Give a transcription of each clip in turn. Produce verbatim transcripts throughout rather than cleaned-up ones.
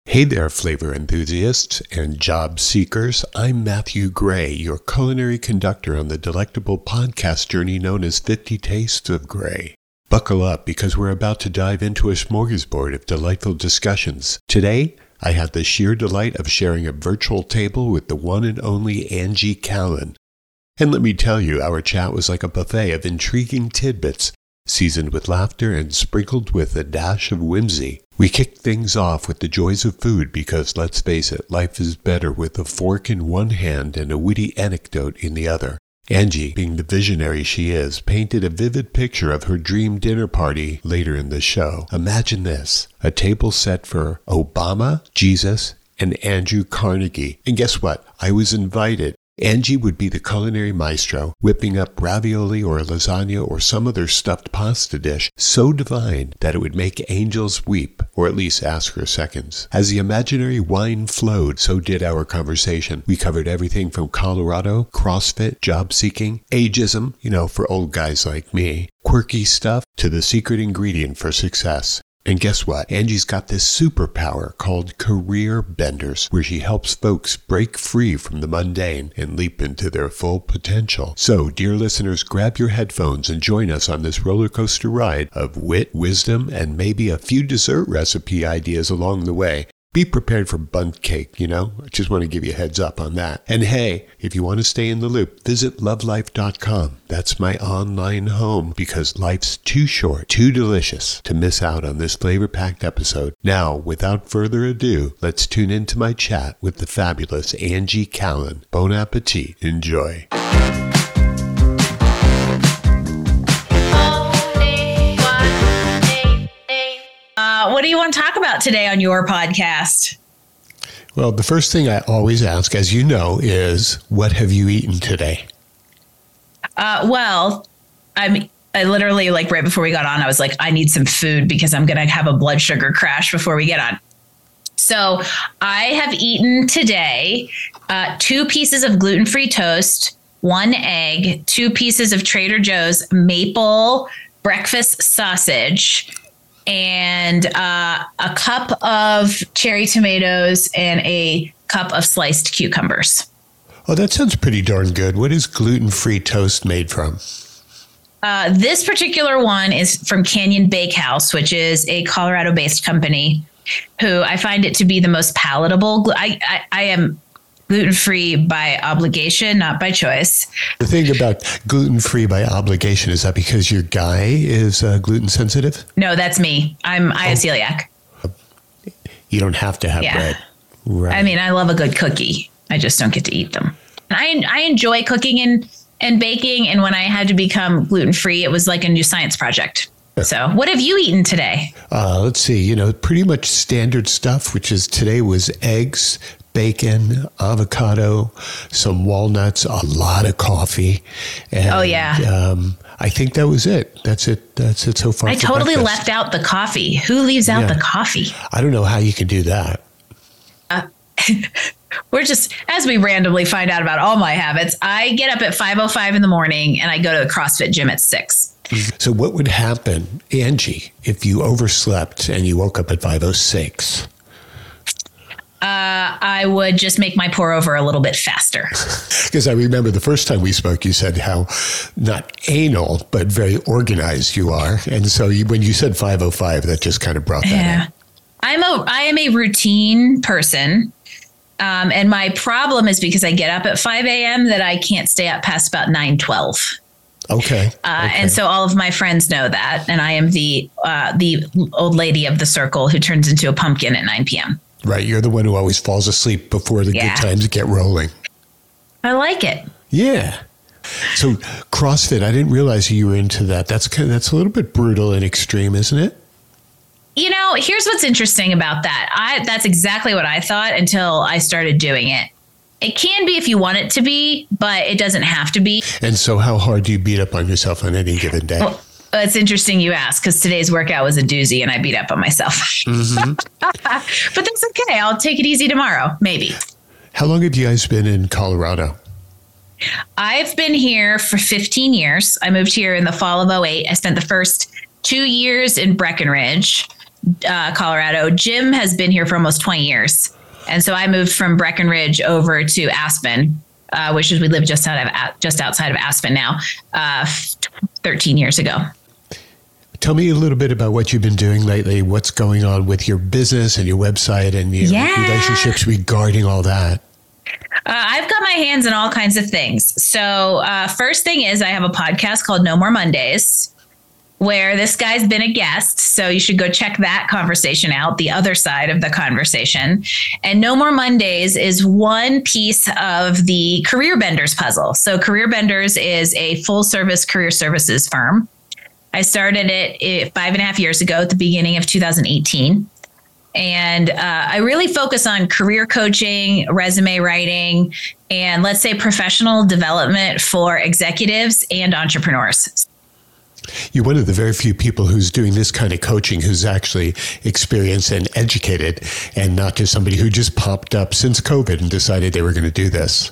Hey there, flavor enthusiasts and job seekers. I'm Matthew Gray, your culinary conductor on the delectable podcast journey known as fifty Tastes of Gray. Buckle up because we're about to dive into a smorgasbord of delightful discussions. Today, I had the sheer delight of sharing a virtual table with the one and only Angie Callen. And let me tell you, our chat was like a buffet of intriguing tidbits, seasoned with laughter and sprinkled with a dash of whimsy. We kicked things off with the joys of food because, let's face it, life is better with a fork in one hand and a witty anecdote in the other. Angie, being the visionary she is, painted a vivid picture of her dream dinner party later in the show. Imagine this, a table set for Obama, Jesus, and Andrew Carnegie. And guess what? I was invited. Angie would be the culinary maestro, whipping up ravioli or lasagna or some other stuffed pasta dish so divine that it would make angels weep, or at least ask for seconds. As the imaginary wine flowed, so did our conversation. We covered everything from Colorado, CrossFit, job seeking, ageism, you know, for old guys like me, quirky stuff, to the secret ingredient for success. And guess what? Angie's got this superpower called Career Benders, where she helps folks break free from the mundane and leap into their full potential. So, dear listeners, grab your headphones and join us on this roller coaster ride of wit, wisdom, and maybe a few dessert recipe ideas along the way. Be prepared for bundt cake, you know? I just want to give you a heads up on that. And hey, if you want to stay in the loop, visit love life dot com. That's my online home because life's too short, too delicious to miss out on this flavor-packed episode. Now, without further ado, let's tune into my chat with the fabulous Angie Callen. Bon appetit. Enjoy. Uh, what do you want to talk about today on your podcast? Well, the first thing I always ask, as you know, is what have you eaten today? Uh, well, I'm I literally, like right before we got on, I was like, I need some food because I'm going to have a blood sugar crash before we get on. So I have eaten today uh, two pieces of gluten-free toast, one egg, two pieces of Trader Joe's maple breakfast sausage, and uh, a cup of cherry tomatoes and a cup of sliced cucumbers. Oh, that sounds pretty darn good. What is gluten-free toast made from? Uh, this particular one is from Canyon Bakehouse, which is a Colorado-based company who I find it to be the most palatable. I, I, I am gluten-free by obligation, not by choice. The thing about gluten-free by obligation, is that because your guy is uh, gluten sensitive? No, that's me. I'm I have oh. celiac. You don't have to have yeah. bread. Right. I mean, I love a good cookie. I just don't get to eat them. And I I enjoy cooking and, and baking. And when I had to become gluten-free, it was like a new science project. So what have you eaten today? Uh, let's see, you know, pretty much standard stuff, which is today was eggs, bacon, avocado, some walnuts, a lot of coffee. And, oh, yeah. Um, I think that was it. That's it. That's it so far. I totally breakfast. left out the coffee. Who leaves out yeah. the coffee? I don't know how you can do that. Uh, we're just, as we randomly find out about all my habits, I get up at five oh five in the morning and I go to the CrossFit gym at six. So what would happen, Angie, if you overslept and you woke up at five oh six? Uh, I would just make my pour over a little bit faster. Because I remember the first time we spoke, you said how not anal, but very organized you are. And so you, when you said five oh five, that just kind of brought that yeah. in. I'm a, I am a routine person. Um, and my problem is because I get up at five a.m. that I can't stay up past about nine twelve. Okay. Uh, okay. And so all of my friends know that. And I am the uh, the old lady of the circle who turns into a pumpkin at nine p.m. Right. You're the one who always falls asleep before the yeah. good times get rolling. I like it. Yeah. So CrossFit, I didn't realize you were into that. That's kind of, that's a little bit brutal and extreme, isn't it? You know, here's what's interesting about that. I that's exactly what I thought until I started doing it. It can be if you want it to be, but it doesn't have to be. And so how hard do you beat up on yourself on any given day? Well, it's interesting you ask, because today's workout was a doozy and I beat up on myself. Mm-hmm. But that's okay. I'll take it easy tomorrow, maybe. How long have you guys been in Colorado? I've been here for fifteen years. I moved here in the fall of oh eight. I spent the first two years in Breckenridge. uh, Colorado. Jim has been here for almost twenty years. And so I moved from Breckenridge over to Aspen, uh, which is we live just out of just outside of Aspen now, uh, thirteen years ago. Tell me a little bit about what you've been doing lately. What's going on with your business and your website and your yeah. relationships regarding all that? Uh, I've got my hands in all kinds of things. So uh, first thing is I have a podcast called No More Mondays, where this guy's been a guest. So you should go check that conversation out, the other side of the conversation. And No More Mondays is one piece of the Career Benders puzzle. So Career Benders is a full service career services firm. I started it five and a half years ago at the beginning of two thousand eighteen. And uh, I really focus on career coaching, resume writing, and let's say professional development for executives and entrepreneurs. You're one of the very few people who's doing this kind of coaching who's actually experienced and educated, and not just somebody who just popped up since COVID and decided they were going to do this.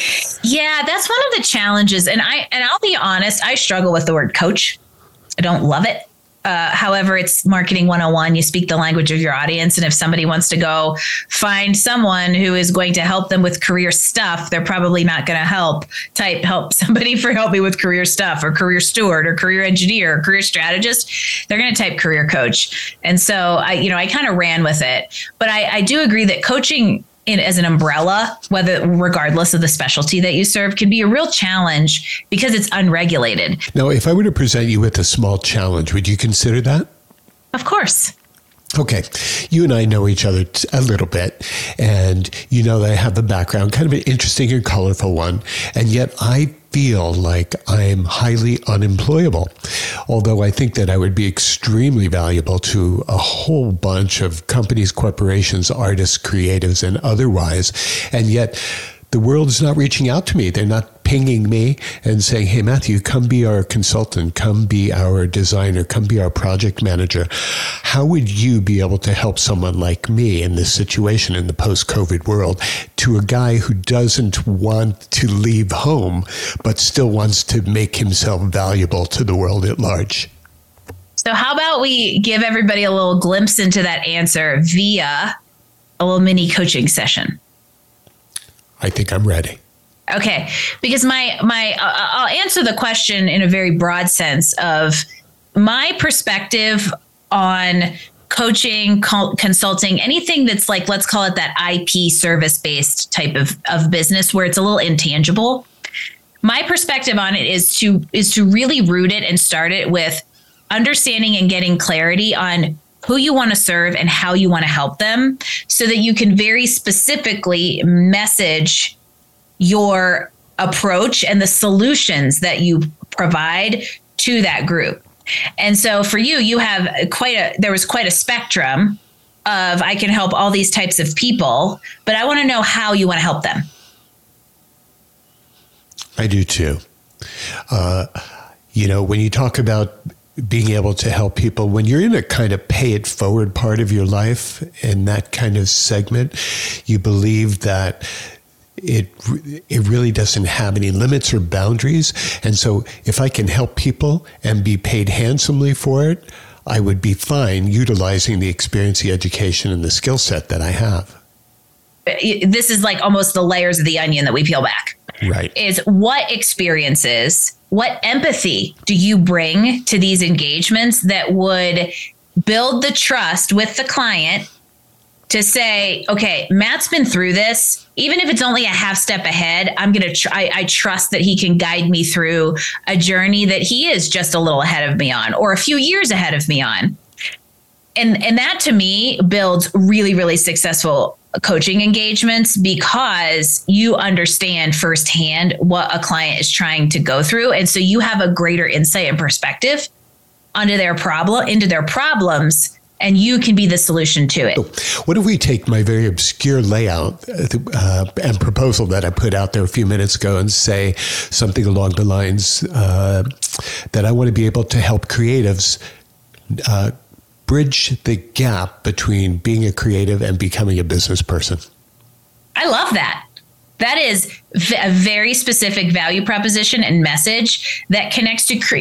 Yeah, that's one of the challenges. And I and I'll be honest, I struggle with the word coach. I don't love it. Uh, however, it's marketing one oh one. You speak the language of your audience. And if somebody wants to go find someone who is going to help them with career stuff, they're probably not going to help type help somebody for help me with career stuff or career steward or career engineer or career strategist. They're going to type career coach. And so I, you know, I kind of ran with it. But I, I do agree that coaching in, as an umbrella, whether regardless of the specialty that you serve, can be a real challenge because it's unregulated. Now, if I were to present you with a small challenge, would you consider that? Of course. Okay. You and I know each other a little bit, and you know that I have a background, kind of an interesting and colorful one, and yet I feel like I'm highly unemployable, although I think that I would be extremely valuable to a whole bunch of companies, corporations, artists, creatives, and otherwise, and yet the world is not reaching out to me. They're not pinging me and saying, hey, Matthew, come be our consultant, come be our designer, come be our project manager. How would you be able to help someone like me in this situation in the post-COVID world, to a guy who doesn't want to leave home, but still wants to make himself valuable to the world at large? So how about we give everybody a little glimpse into that answer via a little mini coaching session? I think I'm ready. Okay, because my my uh, I'll answer the question in a very broad sense of my perspective on coaching, co- consulting, anything that's like, let's call it that I P service-based type of, of business where it's a little intangible. My perspective on it is to is to really root it and start it with understanding and getting clarity on who you want to serve and how you want to help them, so that you can very specifically message your approach and the solutions that you provide to that group. And so for you, you have quite a, there was quite a spectrum of, I can help all these types of people, but I want to know how you want to help them. I do too. Uh, you know, when you talk about being able to help people, when you're in a kind of pay it forward part of your life, in that kind of segment, you believe that it it really doesn't have any limits or boundaries. And so if I can help people and be paid handsomely for it, I would be fine utilizing the experience, the education, and the skill set that I have. This is like almost the layers of the onion that we peel back. Right. Is what experiences, what empathy do you bring to these engagements that would build the trust with the client to say, okay, Matt's been through this. Even if it's only a half step ahead, I'm going to try. I trust that he can guide me through a journey that he is just a little ahead of me on, or a few years ahead of me on. And, and that to me builds really, really successful coaching engagements, because you understand firsthand what a client is trying to go through. And so you have a greater insight and perspective onto their problem, into their problems, and you can be the solution to it. What if we take my very obscure layout uh, and proposal that I put out there a few minutes ago and say something along the lines uh, that I want to be able to help creatives uh, bridge the gap between being a creative and becoming a business person? I love that. That is a very specific value proposition and message that connects to cre-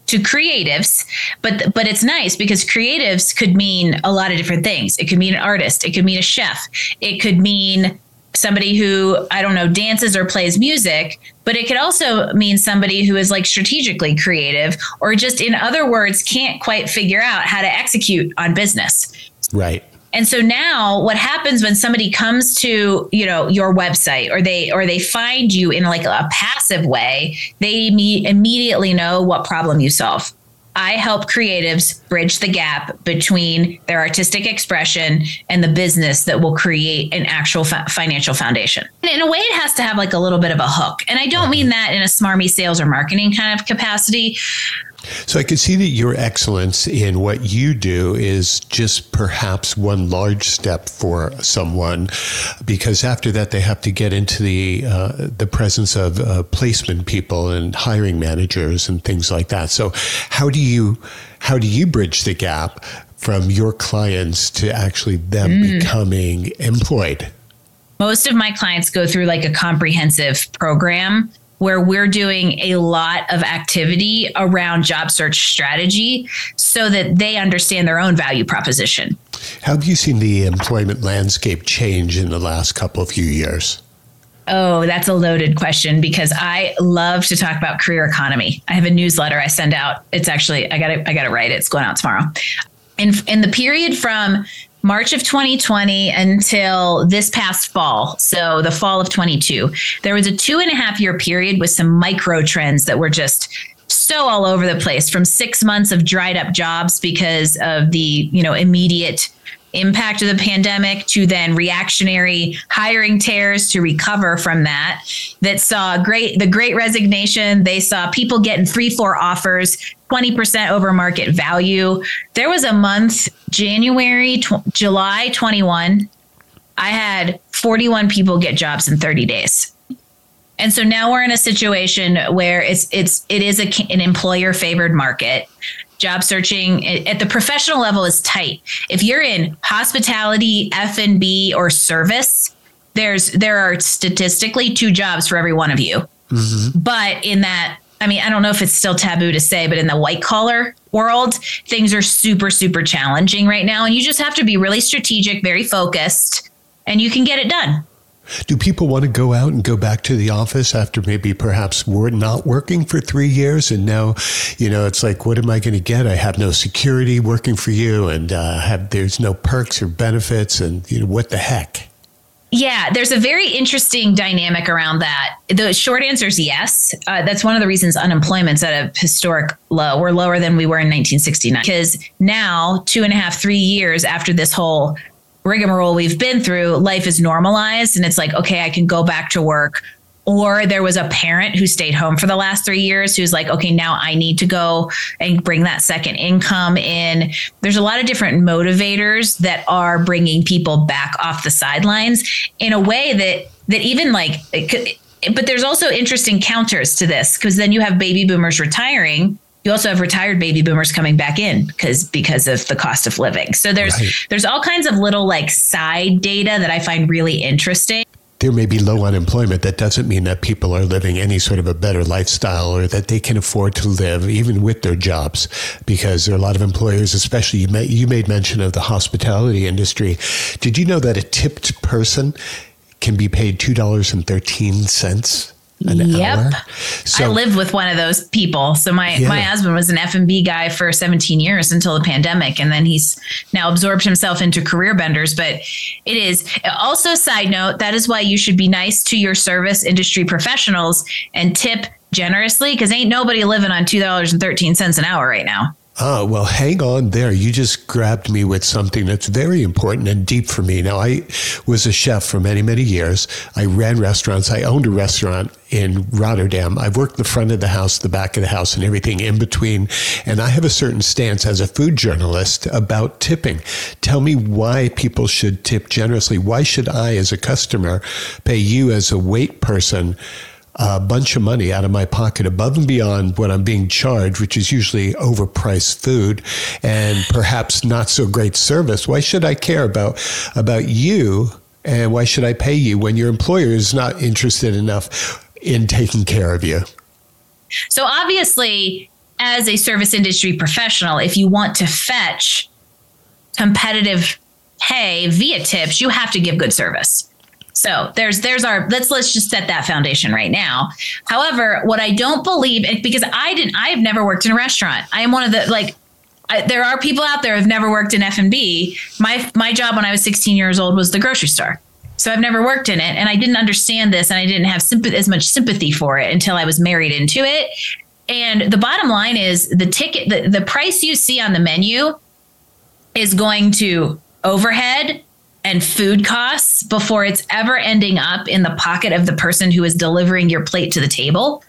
to creatives, but but it's nice because creatives could mean a lot of different things. It could mean an artist. It could mean a chef. It could mean somebody who, I don't know, dances or plays music, but it could also mean somebody who is like strategically creative or just, in other words, can't quite figure out how to execute on business. Right. And so now what happens when somebody comes to, you know, your website or they or they find you in like a passive way, they me- immediately know what problem you solve. I help creatives bridge the gap between their artistic expression and the business that will create an actual fa- financial foundation. And in a way, it has to have like a little bit of a hook. And I don't mean that in a smarmy sales or marketing kind of capacity. So I can see that your excellence in what you do is just perhaps one large step for someone, because after that they have to get into the uh, the presence of uh, placement people and hiring managers and things like that. So how do you how do you bridge the gap from your clients to actually them mm. becoming employed? Most of my clients go through like a comprehensive program where we're doing a lot of activity around job search strategy so that they understand their own value proposition. How have you seen the employment landscape change in the last couple of few years? Oh, that's a loaded question because I love to talk about career economy. I have a newsletter I send out. It's actually, I got to I got to write it. It's going out tomorrow. In, in the period from March of twenty twenty until this past fall, so the fall of twenty-two, there was a two and a half year period with some micro trends that were just so all over the place, from six months of dried up jobs because of the, you know, immediate impact of the pandemic to then reactionary hiring tears to recover from that, that saw great, the great resignation. They saw people getting three, four offers, twenty percent over market value. There was a month, January, tw- July twenty-one, I had forty-one people get jobs in thirty days. And so now we're in a situation where it's, it's, it is a, an employer favored market. Job searching at the professional level is tight. If you're in hospitality, F and B, or service, there's there are statistically two jobs for every one of you. Mm-hmm. But in that, I mean, I don't know if it's still taboo to say, but in the white collar world, things are super, super challenging right now. And you just have to be really strategic, very focused, and you can get it done. Do people want to go out and go back to the office after maybe perhaps we're not working for three years and now, you know, it's like, what am I going to get? I have no security working for you and uh, have there's no perks or benefits and, you know, what the heck? Yeah, there's a very interesting dynamic around that. The short answer is yes. Uh, that's one of the reasons unemployment's at a historic low. We're lower than we were in nineteen sixty-nine because now, two and a half, three years after this whole rigmarole we've been through, life is normalized and it's like, okay, I can go back to work. Or there was a parent who stayed home for the last three years who's like, okay, now I need to go and bring that second income in. There's a lot of different motivators that are bringing people back off the sidelines in a way that that even like, it could, but there's also interesting counters to this because then you have baby boomers retiring. You also have retired baby boomers coming back in because because of the cost of living. So there's right. there's all kinds of little like side data that I find really interesting. There may be low unemployment. That doesn't mean that people are living any sort of a better lifestyle or that they can afford to live even with their jobs, because there are a lot of employers, especially you made, you made mention of the hospitality industry. Did you know that a tipped person can be paid two dollars and thirteen cents? An yep. hour. So, I lived with one of those people. So my, yeah. my husband was an F and B guy for seventeen years until the pandemic. And then he's now absorbed himself into career benders. But it is also, side note, that is why you should be nice to your service industry professionals and tip generously, because ain't nobody living on two dollars and thirteen cents an hour right now. Oh, well, hang on there. You just grabbed me with something that's very important and deep for me. Now, I was a chef for many, many years. I ran restaurants. I owned a restaurant in Rotterdam. I've worked the front of the house, the back of the house, and everything in between. And I have a certain stance as a food journalist about tipping. Tell me why people should tip generously. Why should I, as a customer, pay you as a wait person a bunch of money out of my pocket above and beyond what I'm being charged, which is usually overpriced food and perhaps not so great service? Why should I care about about you, and why should I pay you when your employer is not interested enough in taking care of you? So obviously, as a service industry professional, if you want to fetch competitive pay via tips, you have to give good service. So there's there's our let's let's just set that foundation right now. However, what I don't believe, because I didn't, I have never worked in a restaurant. I am one of the like. I, there are people out there who've never worked in F and B. My my job when I was sixteen years old was the grocery store. So I've never worked in it, and I didn't understand this, and I didn't have sympathy, as much sympathy for it until I was married into it. And the bottom line is the ticket, the, the price you see on the menu is going to overhead and food costs before it's ever ending up in the pocket of the person who is delivering your plate to the table.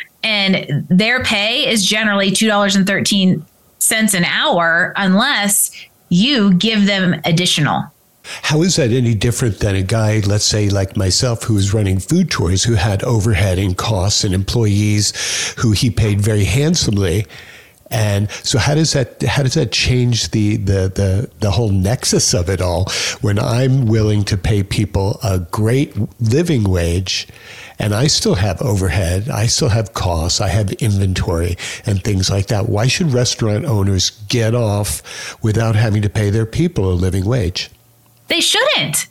And their pay is generally two dollars and thirteen cents an hour unless you give them additional. How is that any different than a guy, let's say like myself, who was running food tours, who had overhead and costs and employees who he paid very handsomely? And so how does that how does that change the, the, the, the whole nexus of it all when I'm willing to pay people a great living wage and I still have overhead, I still have costs, I have inventory and things like that? Why should restaurant owners get off without having to pay their people a living wage? They shouldn't.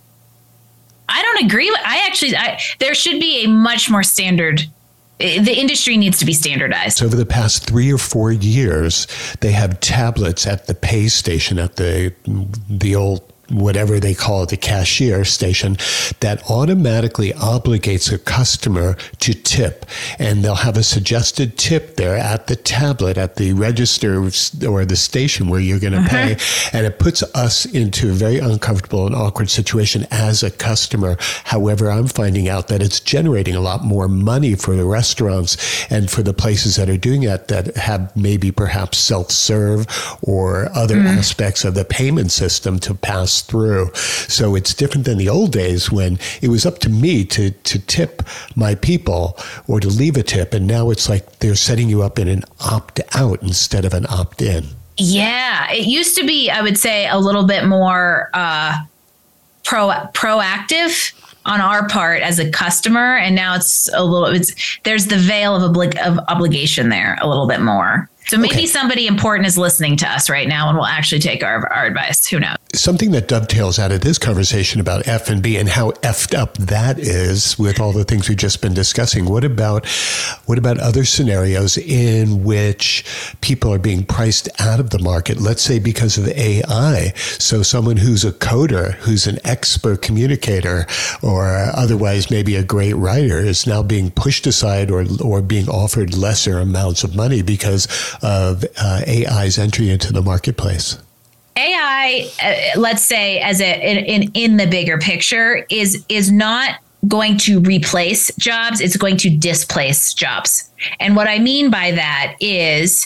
I don't agree. I actually, I, there should be a much more standard. The industry needs to be standardized. Over the past three or four years, they have tablets at the pay station, at the the old whatever they call it, the cashier station, that automatically obligates a customer to tip. And they'll have a suggested tip there at the tablet, at the register or the station where you're going to uh-huh. pay. And it puts us into a very uncomfortable and awkward situation as a customer. However, I'm finding out that it's generating a lot more money for the restaurants and for the places that are doing that, that have maybe perhaps self-serve or other mm. aspects of the payment system to pass through. So it's different than the old days when it was up to me to to tip my people or to leave a tip. And now it's like they're setting you up in an opt-out instead of an opt-in. Yeah, it used to be, I would say, a little bit more uh, pro proactive on our part as a customer. And now it's a little, it's there's the veil of, oblig- of obligation there a little bit more. So maybe okay. somebody important is listening to us right now and will actually take our, our advice. Who knows? Something that dovetails out of this conversation about F and B and how effed up that is with all the things we've just been discussing. What about what about other scenarios in which people are being priced out of the market? Let's say because of A I. So someone who's a coder, who's an expert communicator, or otherwise maybe a great writer is now being pushed aside or or being offered lesser amounts of money because of uh, A I's entry into the marketplace. A I, uh, let's say, as a in, in in the bigger picture, is is not going to replace jobs. It's going to displace jobs. And what I mean by that is,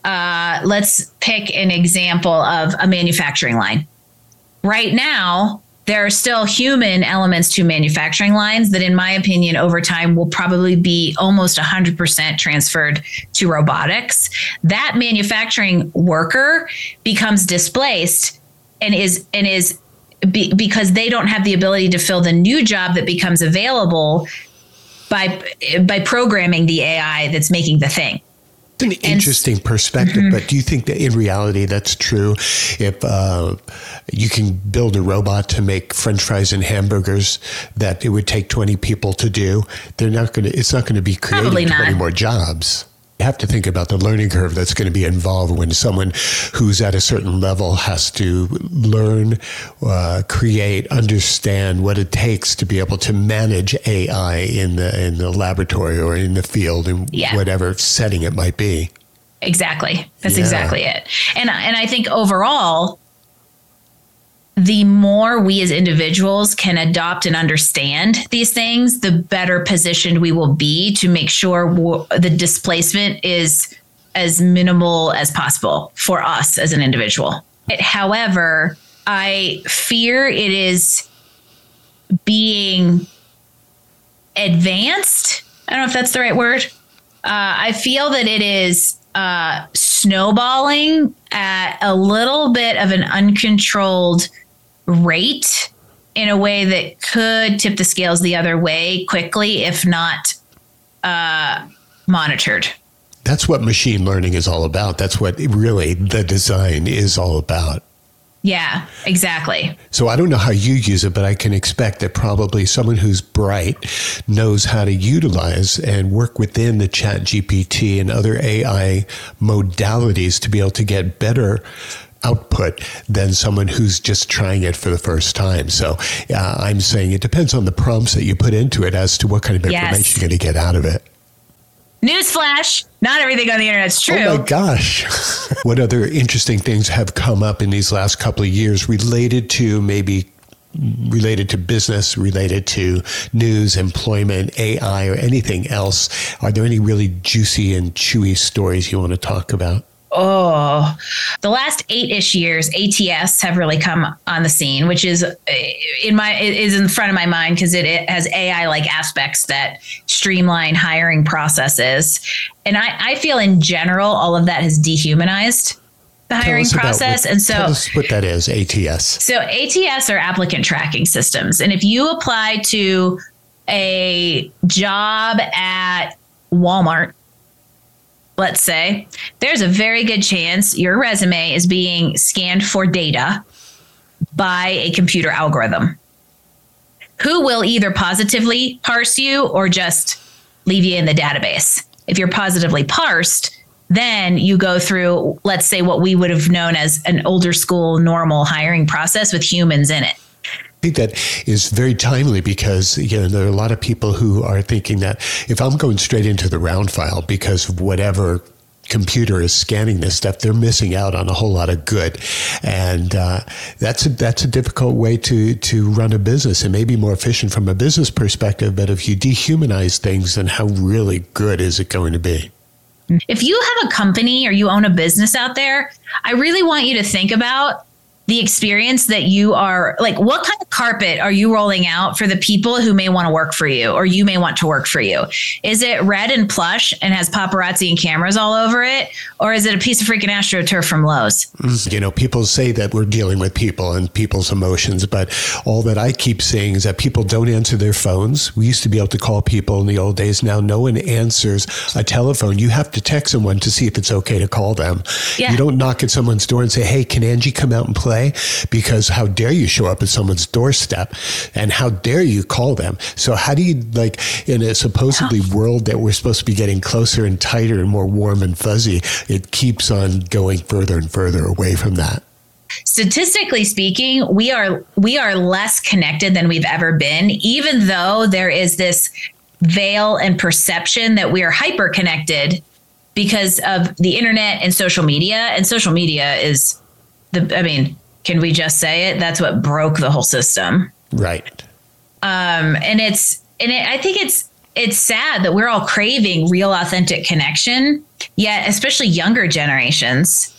uh, let's pick an example of a manufacturing line. Right now, there are still human elements to manufacturing lines that, in my opinion, over time will probably be almost one hundred percent transferred to robotics. That manufacturing worker becomes displaced and is and is be, because they don't have the ability to fill the new job that becomes available by by programming the A I that's making the thing. An interesting perspective, mm-hmm. but do you think that in reality that's true? If uh, you can build a robot to make French fries and hamburgers that it would take twenty people to do, they're not going to. It's not going to be creating twenty more jobs. You have to think about the learning curve that's going to be involved when someone who's at a certain level has to learn, uh, create, understand what it takes to be able to manage A I in the in the laboratory or in the field in yeah. whatever setting it might be. Exactly. That's yeah. exactly it. And and I think overall, the more we as individuals can adopt and understand these things, the better positioned we will be to make sure w- the displacement is as minimal as possible for us as an individual. It, however, I fear it is being advanced. I don't know if that's the right word. Uh, I feel that it is uh, snowballing at a little bit of an uncontrolled rate in a way that could tip the scales the other way quickly, if not uh, monitored. That's what machine learning is all about. That's what really the design is all about. Yeah, exactly. So I don't know how you use it, but I can expect that probably someone who's bright knows how to utilize and work within the Chat G P T and other A I modalities to be able to get better output than someone who's just trying it for the first time. So uh, I'm saying it depends on the prompts that you put into it as to what kind of information yes. you're going to get out of it. Newsflash, not everything on the internet's true. Oh my gosh. What other interesting things have come up in these last couple of years related to maybe related to business, related to news, employment, A I, or anything else? Are there any really juicy and chewy stories you want to talk about? Oh, the last eight-ish years, A T S have really come on the scene, which is in my is in front of my mind because it, it has A I-like aspects that streamline hiring processes. And I, I feel in general, all of that has dehumanized the hiring process. What, and so tell us what that is, A T S. So A T S are applicant tracking systems. And if you apply to a job at Walmart, let's say, there's a very good chance your resume is being scanned for data by a computer algorithm who will either positively parse you or just leave you in the database. If you're positively parsed, then you go through, let's say, what we would have known as an older school normal hiring process with humans in it. I think that is very timely because, you know, there are a lot of people who are thinking that if I'm going straight into the round file because of whatever computer is scanning this stuff, they're missing out on a whole lot of good. And uh, that's a, that's a difficult way to, to run a business. It may be more efficient from a business perspective, but if you dehumanize things, then how really good is it going to be? If you have a company or you own a business out there, I really want you to think about the experience that you are like, what kind of carpet are you rolling out for the people who may want to work for you or you may want to work for you? Is it red and plush and has paparazzi and cameras all over it? Or is it a piece of freaking AstroTurf from Lowe's? You know, people say that we're dealing with people and people's emotions, but all that I keep saying is that people don't answer their phones. We used to be able to call people in the old days. Now no one answers a telephone. You have to text someone to see if it's okay to call them. Yeah. You don't knock at someone's door and say, hey, can Angie come out and play? Because how dare you show up at someone's doorstep and how dare you call them? So how do you, like, in a supposedly yeah. world that we're supposed to be getting closer and tighter and more warm and fuzzy, it keeps on going further and further away from that. Statistically speaking, we are we are less connected than we've ever been, even though there is this veil and perception that we are hyper connected because of the internet and social media. And social media is the, I mean, can we just say it? That's what broke the whole system. Right. Um, and it's, and it, I think it's, it's sad that we're all craving real, authentic connection, yet especially younger generations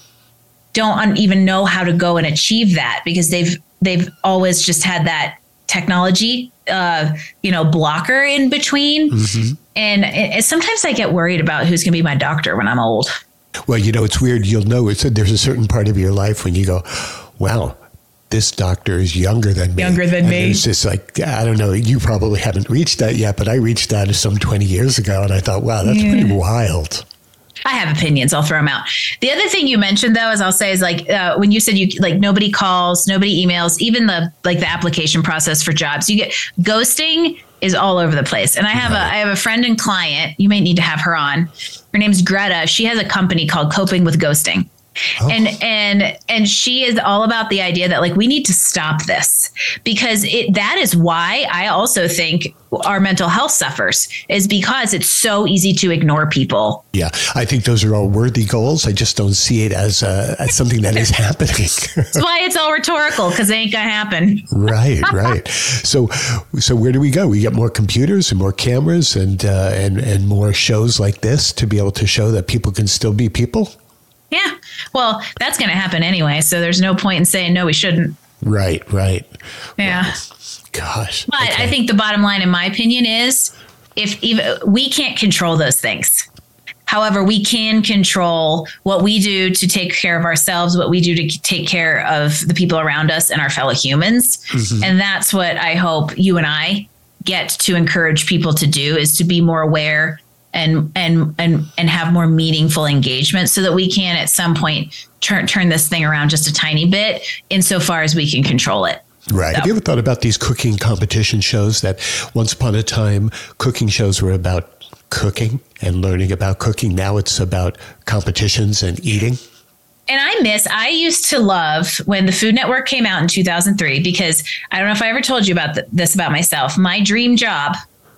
don't even know how to go and achieve that because they've, they've always just had that technology, uh, you know, blocker in between. Mm-hmm. And it, it, sometimes I get worried about who's going to be my doctor when I'm old. Well, you know, it's weird. You'll know it's there's a certain part of your life when you go, wow, this doctor is younger than me. Younger than and me. It's just like, I don't know. You probably haven't reached that yet, but I reached that some twenty years ago. And I thought, wow, that's yeah. pretty wild. I have opinions. I'll throw them out. The other thing you mentioned, though, is I'll say is like uh, when you said you like nobody calls, nobody emails, even the like the application process for jobs, you get ghosting is all over the place. And I have right. a I have a friend and client. You may need to have her on. Her name's Greta. She has a company called Coping with Ghosting. Oh. And and and she is all about the idea that like we need to stop this because it that is why I also think our mental health suffers is because it's so easy to ignore people. Yeah, I think those are all worthy goals. I just don't see it as, uh, as something that is happening. That's why it's all rhetorical because it ain't gonna happen. Right, right. So so where do we go? We get more computers and more cameras and uh, and and more shows like this to be able to show that people can still be people. Yeah. Well, that's going to happen anyway. So there's no point in saying, no, we shouldn't. Right, right. Yeah. Well, gosh. But okay. I think the bottom line, in my opinion, is if even we can't control those things. However, we can control what we do to take care of ourselves, what we do to take care of the people around us and our fellow humans. Mm-hmm. And that's what I hope you and I get to encourage people to do is to be more aware and and and and have more meaningful engagement so that we can at some point turn turn this thing around just a tiny bit insofar as we can control it. Right. So. Have you ever thought about these cooking competition shows that once upon a time cooking shows were about cooking and learning about cooking? Now it's about competitions and eating. And I miss, I used to love when the Food Network came out in two thousand three, because I don't know if I ever told you about th- this about myself. My dream job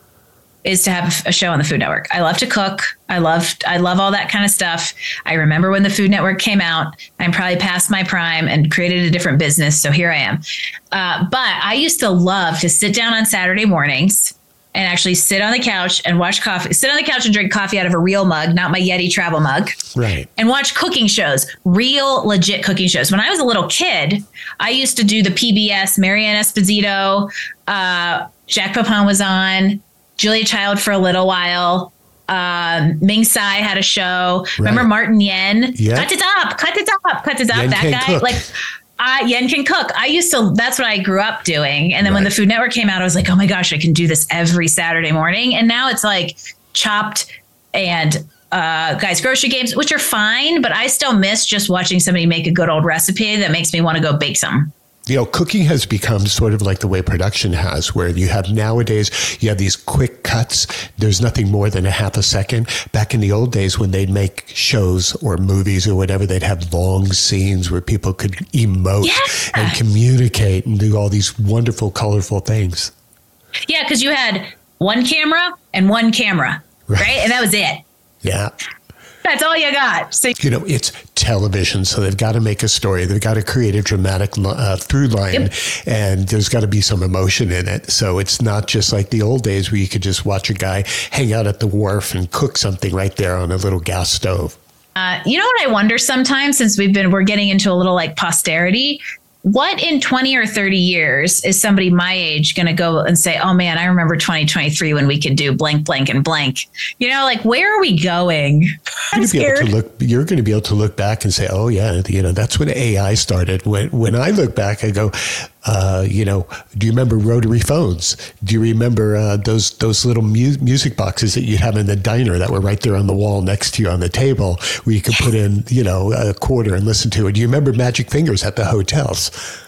is to have a show on the Food Network. I love to cook. I love, I love all that kind of stuff. I remember when the Food Network came out, I'm probably past my prime and created a different business. So here I am. Uh, but I used to love to sit down on Saturday mornings and actually sit on the couch and watch coffee, sit on the couch and drink coffee out of a real mug, not my Yeti travel mug. Right. And watch cooking shows, real legit cooking shows. When I was a little kid, I used to do the P B S, Marianne Esposito, uh, Jack Papone was on, Julia Child for a little while. Um, Ming Tsai had a show. Right. Remember Martin Yen? Yeah. Cut it up, cut it up, cut it up. Yen that guy, cook. like, Uh, Yen can cook. I used to, that's what I grew up doing. And then right. when the Food Network came out, I was like, oh my gosh, I can do this every Saturday morning. And now it's like Chopped and uh, Guys Grocery Games, which are fine, but I still miss just watching somebody make a good old recipe that makes me want to go bake some. You know, cooking has become sort of like the way production has, where you have nowadays, you have these quick cuts. There's nothing more than a half a second. Back in the old days when they'd make shows or movies or whatever, they'd have long scenes where people could emote yeah. and communicate and do all these wonderful, colorful things. Yeah, because you had one camera and one camera, right? right? And that was it. Yeah. That's all you got. So, you know, it's television, so they've got to make a story. They've got to create a dramatic uh, through line, yep. and there's got to be some emotion in it. So it's not just like the old days where you could just watch a guy hang out at the wharf and cook something right there on a little gas stove. Uh, you know what I wonder sometimes, since we've been, we're getting into a little like posterity, what in twenty or thirty years is somebody my age going to go and say, oh man, I remember twenty twenty-three when we could do blank, blank, and blank, you know, like, where are we going? I'm scared. Be able to look, you're going to be able to look back and say, oh yeah, you know, that's when A I started. When, when I look back, I go, uh, you know, do you remember rotary phones? Do you remember uh, those, those little mu- music boxes that you have in the diner that were right there on the wall next to you on the table where you could put in, you know, a quarter and listen to it? Do you remember Magic Fingers at the hotels?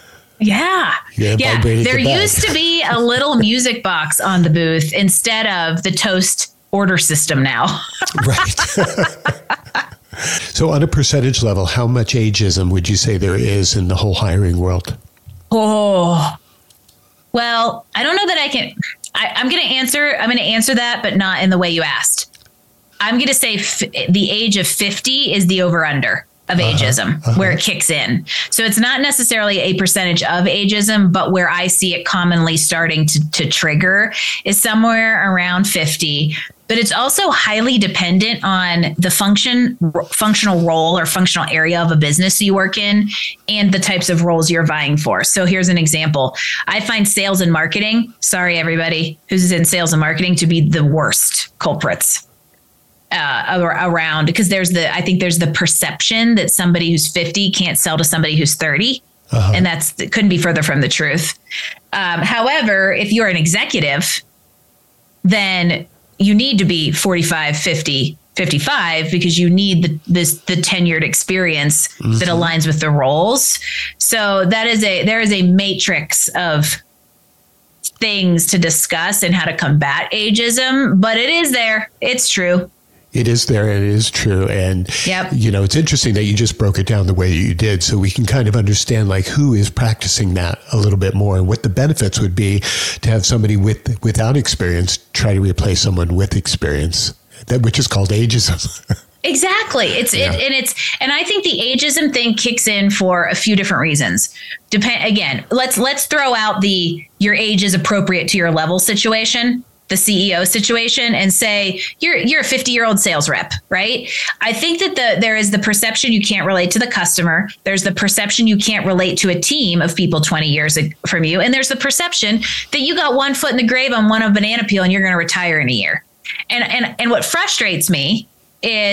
Yeah. Yeah. yeah. There used to be a little music box on the booth instead of the Toast order system now. Right. So on a percentage level, how much ageism would you say there is in the whole hiring world? Oh, well, I don't know that I can, I, I'm going to answer, I'm going to answer that, but not in the way you asked. I'm going to say f- the age of fifty is the over under of uh-huh, ageism, uh-huh. where it kicks in. So it's not necessarily a percentage of ageism, but where I see it commonly starting to, to trigger is somewhere around fifty. But it's also highly dependent on the function, r- functional role or functional area of a business you work in and the types of roles you're vying for. So here's an example. I find sales and marketing, sorry, everybody who's in sales and marketing, to be the worst culprits uh, around, because there's the, I think there's the perception that somebody who's fifty can't sell to somebody who's thirty. Uh-huh. And that's, it couldn't be further from the truth. Um, however, if you're an executive, then you need to be forty-five, fifty, fifty-five, because you need the, this, the tenured experience mm-hmm. that aligns with the roles. So that is a, there is a matrix of things to discuss and how to combat ageism, but it is there. It's true. It is there. It is true. And, yep. you know, it's interesting that you just broke it down the way you did, so we can kind of understand like who is practicing that a little bit more and what the benefits would be to have somebody with without experience try to replace someone with experience, that which is called ageism. Exactly. It's yeah. it, and it's and I think the ageism thing kicks in for a few different reasons. Depend again, let's let's throw out the your age is appropriate to your level situation, the C E O situation, and say you're you're a fifty-year-old sales rep, right? I think that the there is the perception you can't relate to the customer. There's the perception you can't relate to a team of people twenty years from you. And there's the perception that you got one foot in the grave on one of banana peel and you're going to retire in a year. And and and what frustrates me is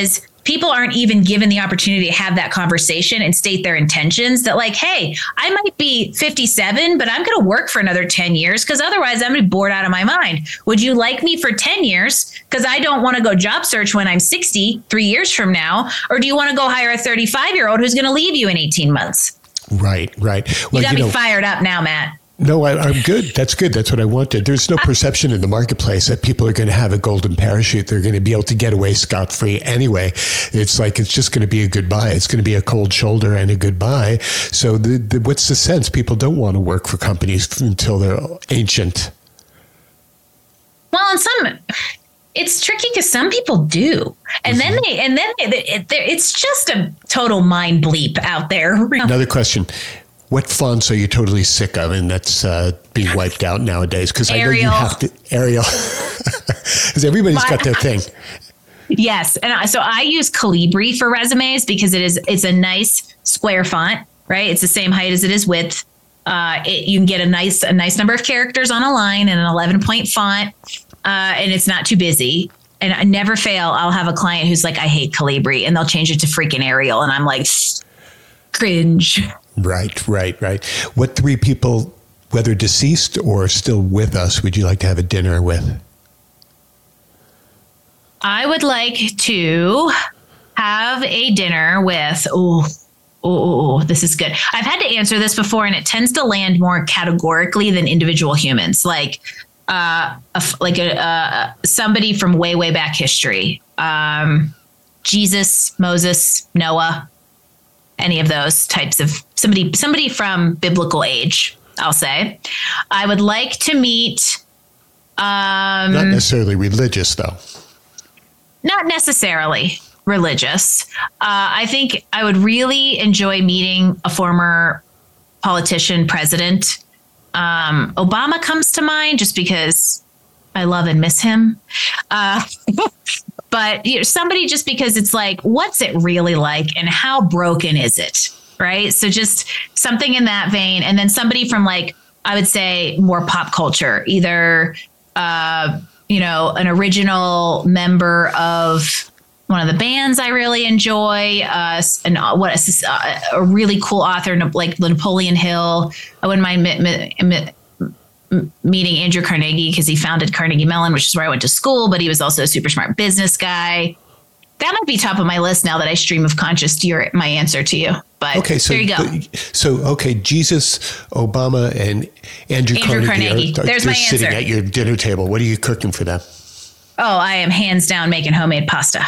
people aren't even given the opportunity to have that conversation and state their intentions that like, hey, I might be fifty-seven, but I'm going to work for another ten years because otherwise I'm going to be bored out of my mind. Would you like me for ten years because I don't want to go job search when I'm sixty, three years from now? Or do you want to go hire a thirty-five year old who's going to leave you in eighteen months? Right, right. Well, you got me know, fired up now, Matt. No, I, I'm good. That's good. That's what I wanted. There's no perception in the marketplace that people are going to have a golden parachute. They're going to be able to get away scot-free anyway. It's like it's just going to be a goodbye. It's going to be a cold shoulder and a goodbye. So the, the, what's the sense? People don't want to work for companies until they're ancient. Well, and some... It's tricky because some people do. And mm-hmm. then they, and then they, it, it's just a total mind bleep out there. Another question. What fonts are you totally sick of and that's uh, being wiped out nowadays? Because I know you have to, Arial. Because everybody's My, got their thing. Yes. And so I use Calibri for resumes because it is, it's a nice square font, right? It's the same height as it is width. Uh, it, you can get a nice, a nice number of characters on a line and an eleven point font. Uh, and it's not too busy. And I never fail. I'll have a client who's like, I hate Calibri, and they'll change it to freaking Arial. And I'm like, cringe. Right, right, right. What three people, whether deceased or still with us, would you like to have a dinner with? I would like to have a dinner with, oh, oh, this is good. I've had to answer this before, and it tends to land more categorically than individual humans. Like, uh, a, like a, uh, somebody from way, way back history. Um, Jesus, Moses, Noah, any of those types of somebody, somebody from biblical age, I'll say. I would like to meet. Um, Not necessarily religious, though. Not necessarily religious. Uh, I think I would really enjoy meeting a former politician, president. Um, Obama comes to mind just because I love and miss him. Uh, but you know, somebody just because it's like, what's it really like and how broken is it? Right. So just something in that vein. And then somebody from like, I would say more pop culture, either, uh, you know, an original member of one of the bands I really enjoy, uh, and what is uh, a really cool author like Napoleon Hill. I wouldn't mind mi- mi- mi- meeting Andrew Carnegie because he founded Carnegie Mellon, which is where I went to school, but he was also a super smart business guy. That might be top of my list now that I stream of conscious to your, my answer to you. But okay, so, there you go. So, okay, Jesus, Obama, and Andrew, Andrew Carnegie, Carnegie. Are, are There's my answer. Sitting at your dinner table. What are you cooking for them? Oh, I am hands down making homemade pasta.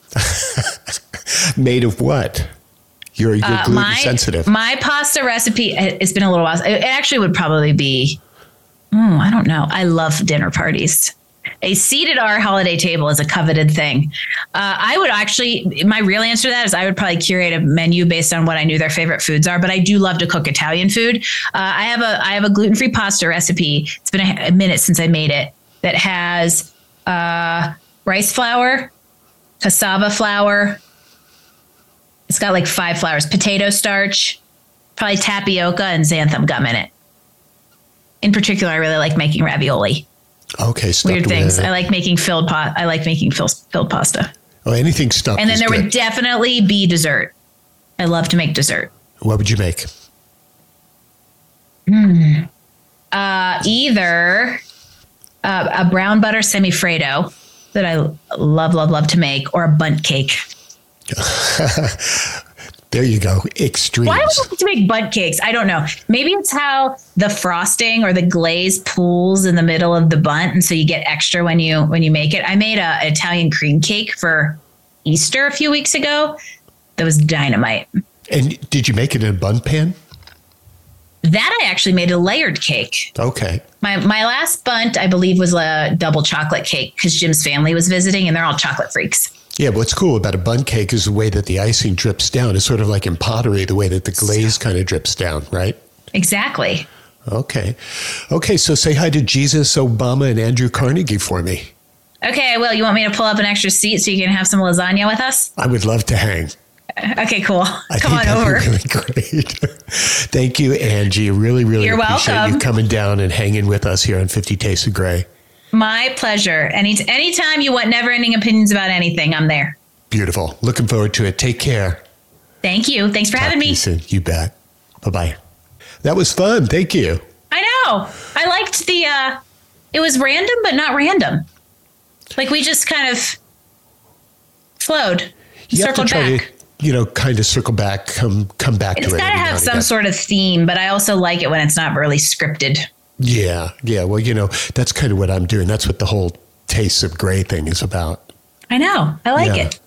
Made of what? You're, you're uh, gluten my, sensitive. My pasta recipe, it's been a little while. It actually would probably be, oh, I don't know. I love dinner parties. A seat at our holiday table is a coveted thing. Uh, I would actually, my real answer to that is I would probably curate a menu based on what I knew their favorite foods are, but I do love to cook Italian food. Uh, I have a, I have a gluten-free pasta recipe. It's been a, a minute since I made it that has uh, rice flour, cassava flour. It's got like five flours, potato starch, probably tapioca and xanthan gum in it. In particular, I really like making ravioli. Okay. Weird things. I like making filled pot. I like making filled, filled pasta. Oh, anything stuffed. And then there good. would definitely be dessert. I love to make dessert. What would you make? Hmm. Uh, either uh, a brown butter semifreddo that I love, love, love to make, or a bundt cake. There you go. Extremes. Why would I like to make bundt cakes? I don't know. Maybe it's how the frosting or the glaze pools in the middle of the bundt, and so you get extra when you when you make it. I made a Italian cream cake for Easter a few weeks ago. That was dynamite. And did you make it in a bundt pan? That I actually made a layered cake. Okay. My my last bundt, I believe, was a double chocolate cake because Jim's family was visiting, and they're all chocolate freaks. Yeah, what's cool about a bundt cake is the way that the icing drips down. It's sort of like in pottery, the way that the glaze kind of drips down, right? Exactly. Okay. Okay, so say hi to Jesus, Obama, and Andrew Carnegie for me. Okay, I will. You want me to pull up an extra seat so you can have some lasagna with us? I would love to hang. Okay, cool. I Come think on over. Really great. Thank you, Angie. Really, really You're appreciate welcome. you coming down and hanging with us here on fifty Tastes of Grey. My pleasure. Any anytime you want never-ending opinions about anything, I'm there. Beautiful. Looking forward to it. Take care. Thank you. Thanks for Talk having to me. You soon. You bet. Bye-bye. That was fun. Thank you. I know. I liked the, uh, it was random, but not random. Like we just kind of flowed, you circled have to try back. To, you know, kind of circle back, come come back It's to it. got to every now have and some again. sort of theme, but I also like it when it's not really scripted. Yeah. Yeah. Well, you know, that's kind of what I'm doing. That's what the whole Tastes of Grey thing is about. I know. I like Yeah. it.